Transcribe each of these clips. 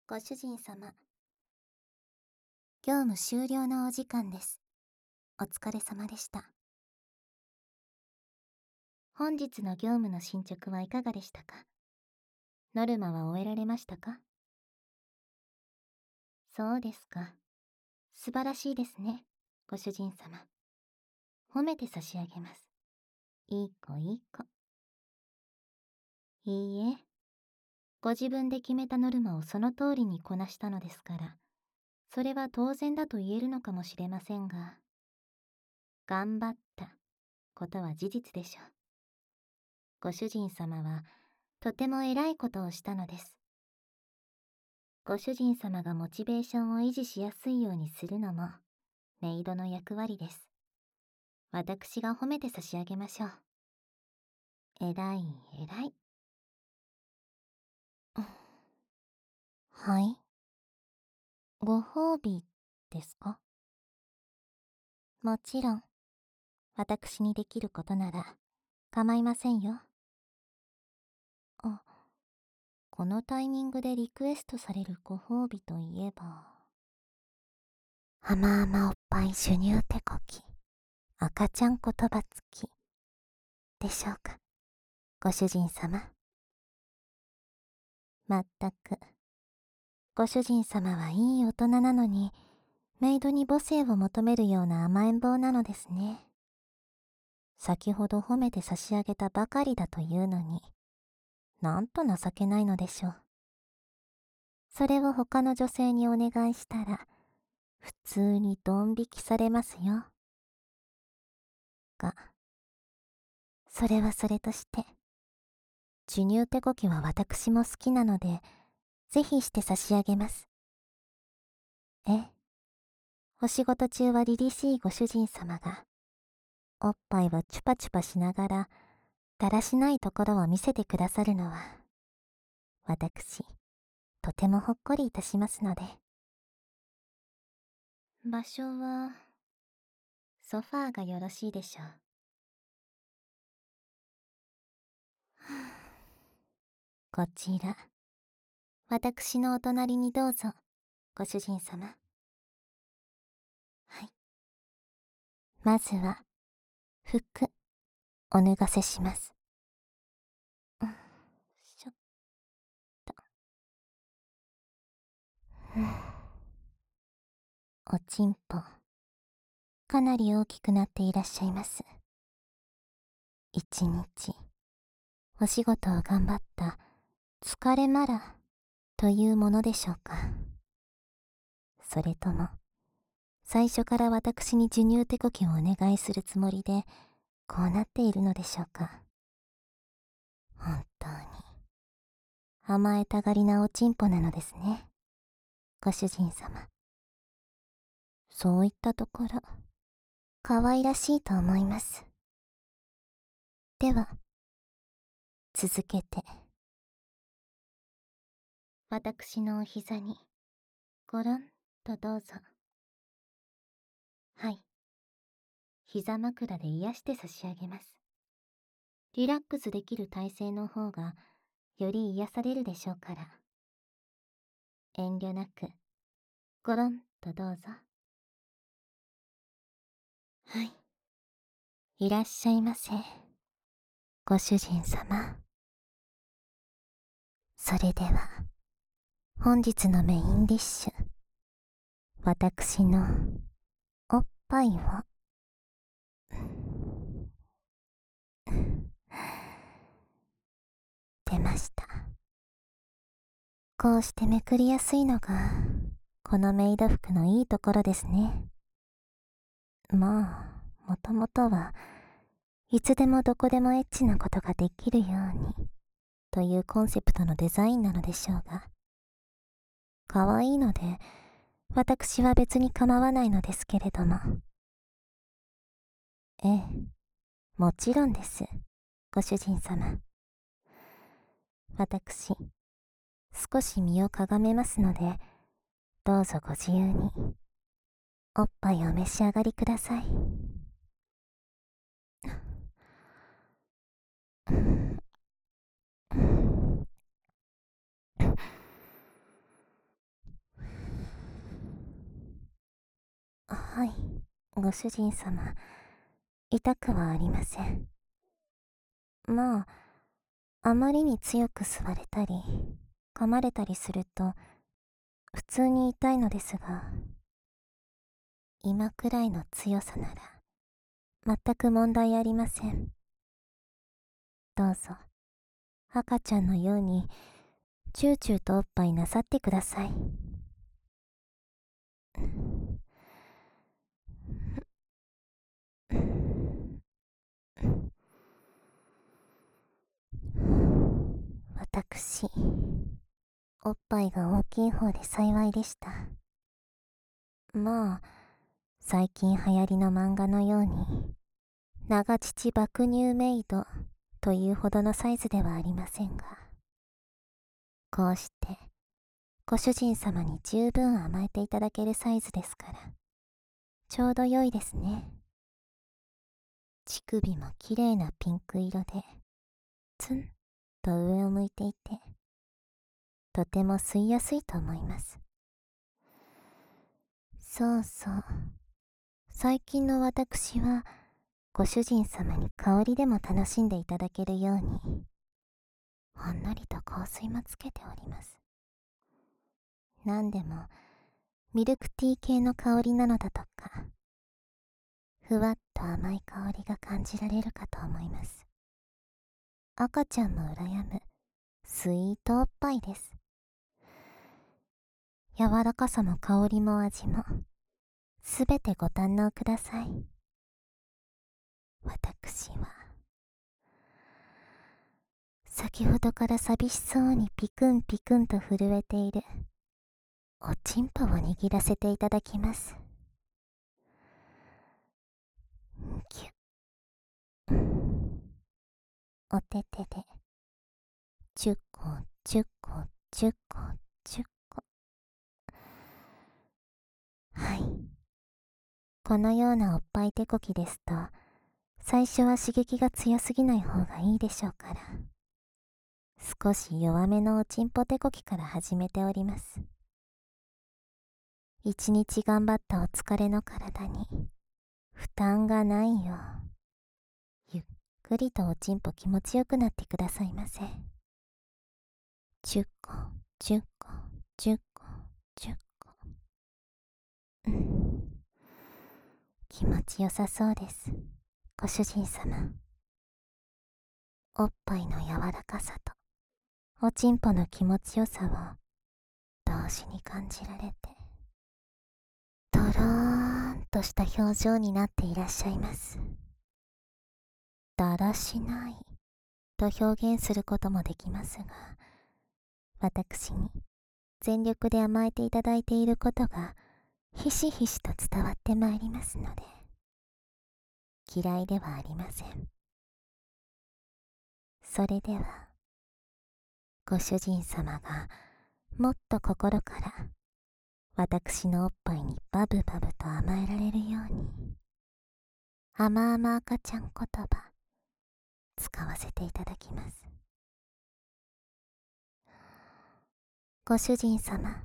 ご主人様、業務終了のお時間です。お疲れ様でした。本日の業務の進捗はいかがでしたか？ノルマは終えられましたか？そうですか。素晴らしいですね、ご主人様。褒めて差し上げます。いい子いい子。いいえ、ご自分で決めたノルマをその通りにこなしたのですから、それは当然だと言えるのかもしれませんが、頑張ったことは事実でしょう。ご主人様はとても偉いことをしたのです。ご主人様がモチベーションを維持しやすいようにするのもメイドの役割です。私が褒めて差し上げましょう。偉い偉い。はい。ご褒美ですか？もちろん、私にできることなら構いませんよ。あ、このタイミングでリクエストされるご褒美といえば、甘々おっぱい授乳手こき、赤ちゃん言葉つきでしょうか、ご主人様。まったく、ご主人様はいい大人なのに、メイドに母性を求めるような甘えん坊なのですね。先ほど褒めて差し上げたばかりだというのに、なんと情けないのでしょう。それを他の女性にお願いしたら、普通にドン引きされますよ。が、それはそれとして、授乳手こきは私も好きなので、ぜひして差し上げます。え、お仕事中は凛々しいご主人様が、おっぱいをチュパチュパしながら、だらしないところを見せてくださるのは、私、とてもほっこりいたしますので。場所は、ソファーがよろしいでしょう。こちら、私のお隣にどうぞ、ご主人様。はい。まずは、服、お脱がせします。しょっと。おちんぽ、かなり大きくなっていらっしゃいます。一日、お仕事を頑張った疲れマラというものでしょうか。それとも、最初から私に授乳手こきをお願いするつもりで、こうなっているのでしょうか。本当に、甘えたがりなおちんぽなのですね、ご主人様。そういったところ、可愛らしいと思います。では、続けて。私のお膝に、ごろんとどうぞ。はい。膝枕で癒して差し上げます。リラックスできる体勢の方が、より癒されるでしょうから。遠慮なく、ごろんとどうぞ。はい。いらっしゃいませ、ご主人様。それでは、本日のメインディッシュ、私のおっぱいを、出ました。こうしてめくりやすいのが、このメイド服のいいところですね。まあ、もともとはいつでもどこでもエッチなことができるようにというコンセプトのデザインなのでしょうが、可愛いので私は別に構わないのですけれども。ええ、もちろんです、ご主人様。私、少し身をかがめますので、どうぞご自由におっぱいを召し上がりください。 はい、ご主人様、痛くはありません。まあ、あまりに強く吸われたり、噛まれたりすると、普通に痛いのですが、今くらいの強さなら、全く問題ありません。どうぞ、赤ちゃんのように、チューチューとおっぱいなさってください。私、おっぱいが大きい方で幸いでした。まあ、最近流行りの漫画のように、長乳爆乳メイドというほどのサイズではありませんが、こうして、ご主人様に十分甘えていただけるサイズですから、ちょうど良いですね。乳首も綺麗なピンク色で、ツンと上を向いていて、とても吸いやすいと思います。そうそう。最近の私は、ご主人様に香りでも楽しんでいただけるように、ほんのりと香水もつけております。なんでも、ミルクティー系の香りなのだとか、ふわっと甘い香りが感じられるかと思います。赤ちゃんも羨む、スイートおっぱいです。柔らかさも香りも味も、すべてご堪能ください。私は、先ほどから寂しそうにピクンピクンと震えている、おちんぽを握らせていただきます。ぎゅっ。お手手で、10個、10個、10個、10個。はい。このようなおっぱい手こきですと、最初は刺激が強すぎない方がいいでしょうから、少し弱めのおちんぽ手こきから始めております。一日頑張ったお疲れの体に、負担がないよう、ゆっくりとおちんぽ気持ちよくなってくださいませ。10個、10個、10個、10個。気持ちよさそうです、ご主人様。おっぱいの柔らかさと、おちんぽの気持ちよさを、同時に感じられて、とろーんとした表情になっていらっしゃいます。だらしないと表現することもできますが、私に全力で甘えていただいていることがひしひしと伝わってまいりますので、嫌いではありません。それでは、ご主人様がもっと心から私のおっぱいにバブバブと甘えられるように、甘々赤ちゃん言葉使わせていただきます。ご主人様、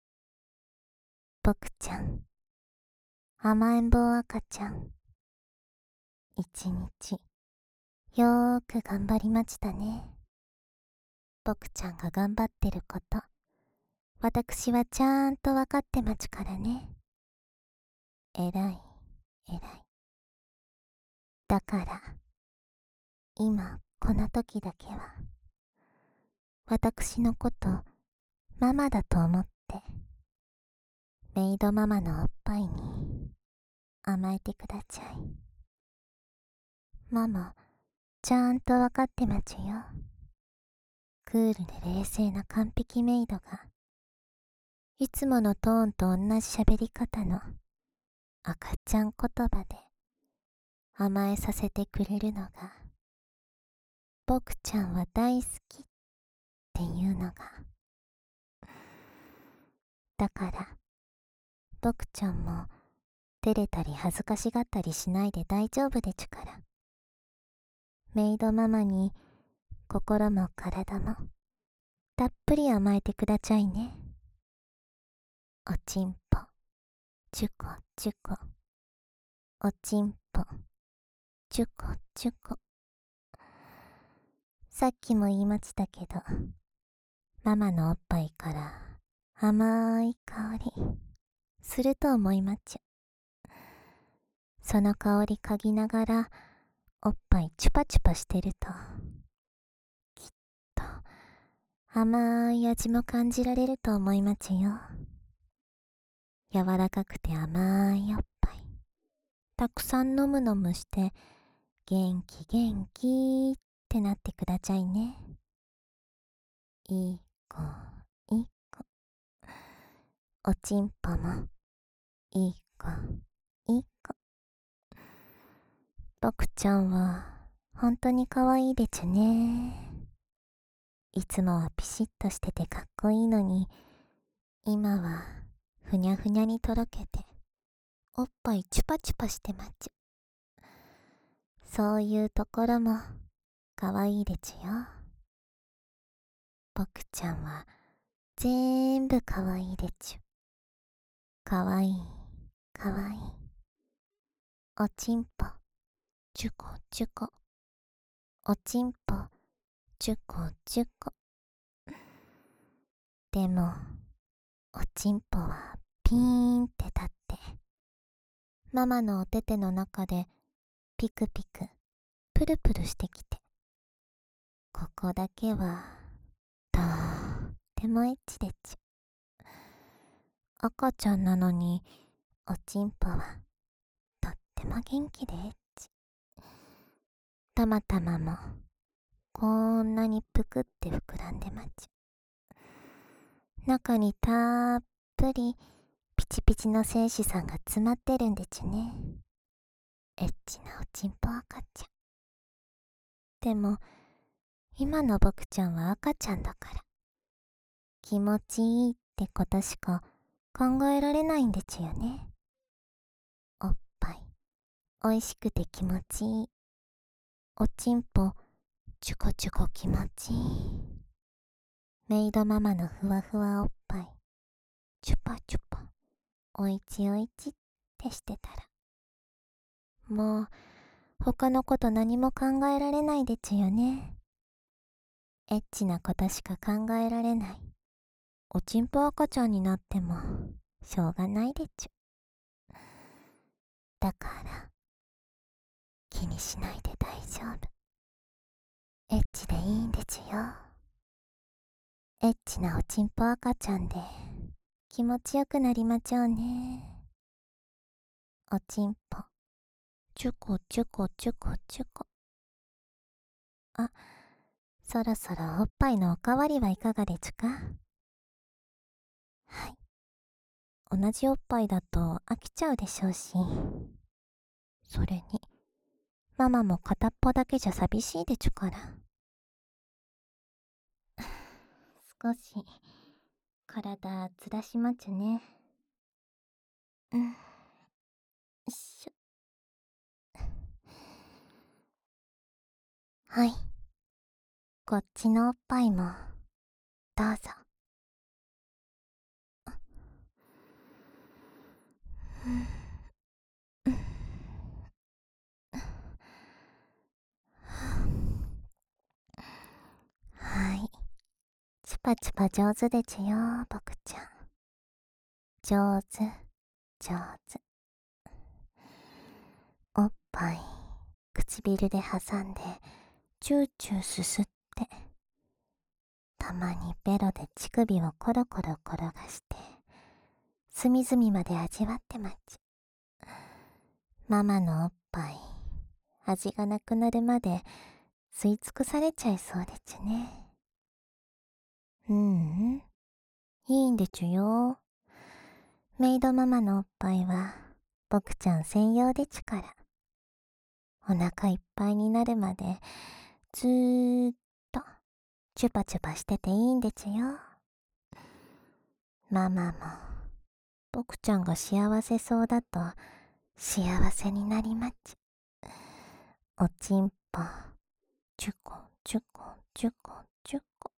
僕ちゃん、甘えん坊赤ちゃん、一日よーく頑張りましたね。僕ちゃんが頑張ってること、私はちゃんとわかってまちゅからね。えらい、えらい。だから、今この時だけは、私のことママだと思って、メイドママのおっぱいに甘えてくだちゃい。ママ、ちゃんとわかってまちゅよ。クールで冷静な完璧メイドが、いつものトーンと同じ喋り方の赤ちゃん言葉で甘えさせてくれるのが、僕ちゃんは大好きっていうのが。だから、僕ちゃんも照れたり恥ずかしがったりしないで大丈夫でちゅから。メイドママに心も体もたっぷり甘えてくだちゃいね。おちんぽ、ちゅこちゅこ、 おちんぽ、ちゅこちゅこ。さっきも言いましたけど、ママのおっぱいから甘い香りすると思いまっちゃ。その香り嗅ぎながらおっぱいチュパチュパしてると、きっと甘い味も感じられると思いまちよ。柔らかくて甘いおっぱいたくさん飲む飲むして元気元気ってなってくだちゃいね。いい子いい子。おちんぽもいい子いい子。僕ちゃんは本当に可愛いでちゅね。いつもはピシッとしててかっこいいのに、今はふにゃふにゃにとろけておっぱいチュパチュパしてまっちゅ。そういうところも可愛いでちゅよ。僕ちゃんは全部可愛いでちゅ。可愛い可愛い。おちんぽチュコチュコ。おちんぽチュコチュコ。でもおちんぽはピーンって立ってママのお手手の中でピクピクプルプルしてきて、ここだけはとってもエッチでちゅ。赤ちゃんなのにおちんぽはとっても元気でエッチ。たまたまもこんなにぷくって膨らんでまちゅ。中にたっぷりピチピチの精子さんが詰まってるんでちゅね。エッチなおちんぽ赤ちゃん。でも今の僕ちゃんは赤ちゃんだから気持ちいいってことしか考えられないんでちゅよね。おっぱいおいしくて気持ちいい。おちんぽチュコチュコ気持ちいい。メイドママのふわふわおっぱいチュパチュパおいちおいちってしてたら、もう他のこと何も考えられないでちゅよね。エッチなことしか考えられない。おちんぽ赤ちゃんになってもしょうがないでちゅ。だから気にしないで大丈夫。エッチでいいんでちゅよ。エッチなおちんぽ赤ちゃんで気持ちよくなりまちょうね。おちんぽチュコチュコチュコチュコ。あ、そろそろおっぱいのおかわりはいかがでちゅか。はい。同じおっぱいだと飽きちゃうでしょうし、それにママも片っぽだけじゃ寂しいでちゅから。少し体ずらしまちゅね。よいしょ。はい。こっちのおっぱいもどうぞ。はい。チュパチュパ上手でちゅよ、僕ちゃん。上手、上手。おっぱい、唇で挟んで、チューチューすすって、たまにベロで乳首をコロコロ転がして、隅々まで味わってまち。ママのおっぱい、味がなくなるまで吸い尽くされちゃいそうでちゅね。いいんでちゅよ。メイドママのおっぱいは僕ちゃん専用でちゅから。お腹いっぱいになるまでずーっとチュパチュパしてていいんでちゅよ。ママも僕ちゃんが幸せそうだと幸せになりまち。おちんぽチュコチュコチュコチュコ。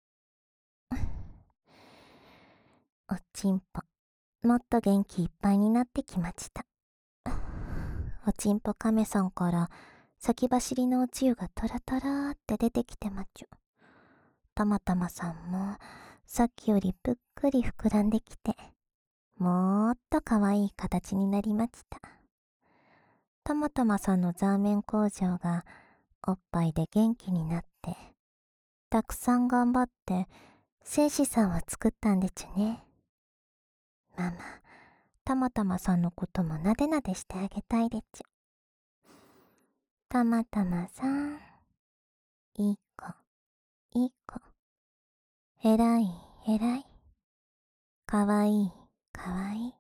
おちんぽもっと元気いっぱいになってきました。 おちんぽ亀さんから先走りのおつゆがトラトラって出てきてまちゅ。たまたまさんもさっきよりぷっくり膨らんできて、もっと可愛い形になりました。たまたまさんのザーメン工場がおっぱいで元気になって、たくさん頑張って精子さんを作ったんでちゅね。ママ、たまたまさんのこともなでなでしてあげたいでちゅ。たまたまさん、いい子、いい子。えらい、えらい。かわいい、かわいい。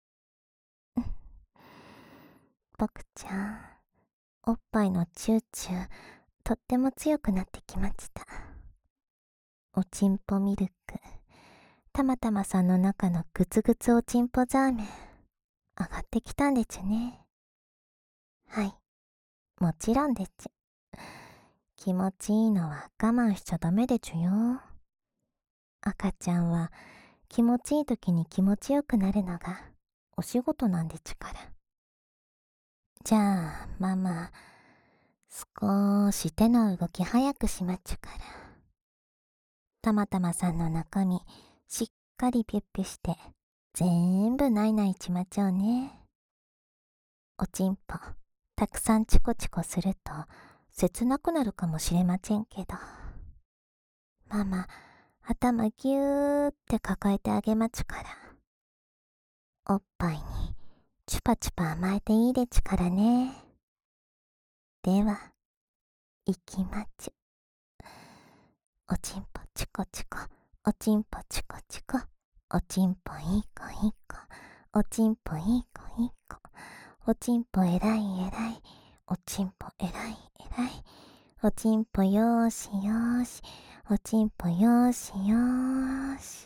僕ちゃん、おっぱいのチューチュー、とっても強くなってきました。おちんぽミルク、たまたまさんの中のグツグツおちんぽザーメン、上がってきたんでちゅね。はい、もちろんでちゅ。気持ちいいのは我慢しちゃダメでちゅよ。赤ちゃんは気持ちいい時に気持ちよくなるのがお仕事なんでちゅから。じゃあ、ママ、少し手の動き早くしまっちゅから。たまたまさんの中身、しっかりピュッピュして、全部ないないちまちゃうね。おちんぽ、たくさんチコチコすると、切なくなるかもしれませんけど。ママ、頭ぎゅーって抱えてあげまちゅから。おっぱいに、チュパチュパ甘えていいでちゅからね。では、いきまちゅ。おちんぽチコチコ、おちんぽチコチコ、おちんぽいい子いい子、おちんぽいい子いい子、おちんぽえらいえらい、おちんぽえらいえらい、おちんぽよーしよーし、おちんぽよーしよーし。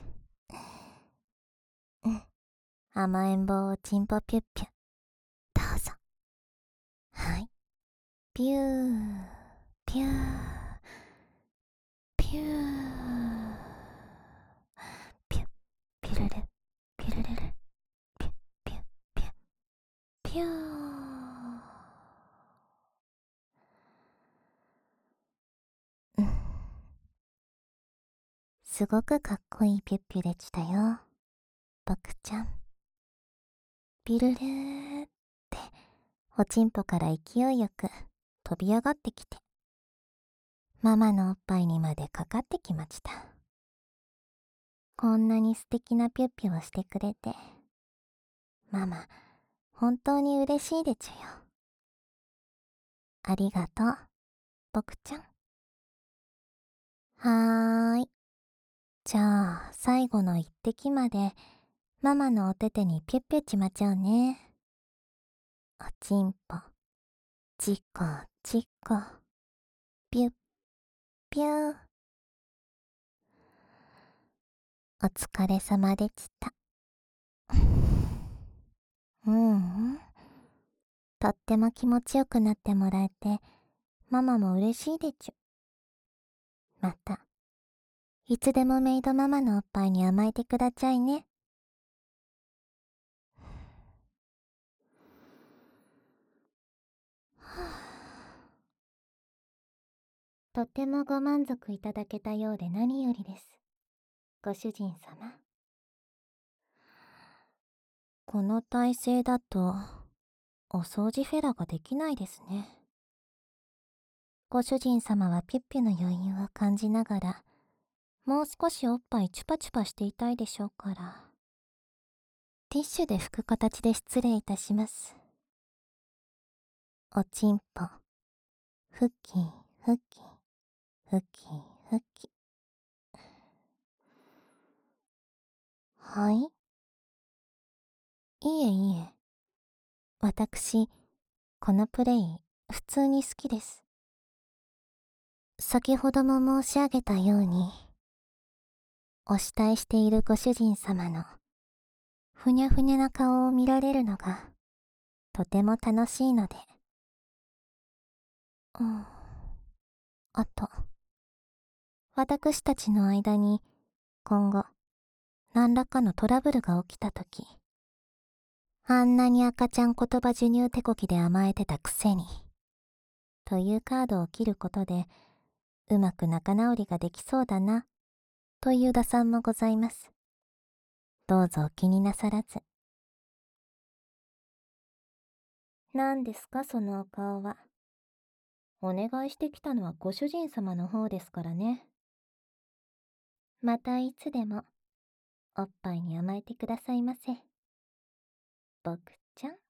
甘えん坊おちんぽぴゅっぴゅ、どうぞ。はい。ピュー、ピュー、ピュー、ピュッ、ピュルル、ピュルルル、ピュッ、ピュッ、ピュッ、ピュー。すごくかっこいいピュッピュでしたよ、僕ちゃん。ピルルーって、おちんぽから勢いよく飛び上がってきて、ママのおっぱいにまでかかってきました。こんなに素敵なピュッピュをしてくれて、ママ、本当に嬉しいでちゅよ。ありがとう、僕ちゃん。はーい。じゃあ、最後の一滴まで、ママのお手手にピュッピュちまちゃうね。おちんぽ、ちこちこ、ピュッピュー。お疲れ様でした。とっても気持ちよくなってもらえて、ママも嬉しいでちゅ。また、いつでもメイドママのおっぱいに甘えてくだちゃいね。とてもご満足いただけたようで何よりです。ご主人様。この体勢だと、お掃除フェラができないですね。ご主人様はピュッピュの余韻を感じながら、もう少しおっぱいチュパチュパしていたいでしょうから。ティッシュで拭く形で失礼いたします。おちんぽ、ふきふき、ふきふき。はい？いえいえ。私、このプレイ、普通に好きです。先ほども申し上げたように、お慕いしているご主人様の、ふにゃふにゃな顔を見られるのが、とても楽しいので。あと、私たちの間に、今後、何らかのトラブルが起きたとき、 あんなに赤ちゃん言葉授乳手こきで甘えてたくせに。というカードを切ることで、うまく仲直りができそうだな、という打算もございます。どうぞお気になさらず。何ですかそのお顔は。お願いしてきたのはご主人様の方ですからね。またいつでも、おっぱいに甘えてくださいませ。僕ちゃん。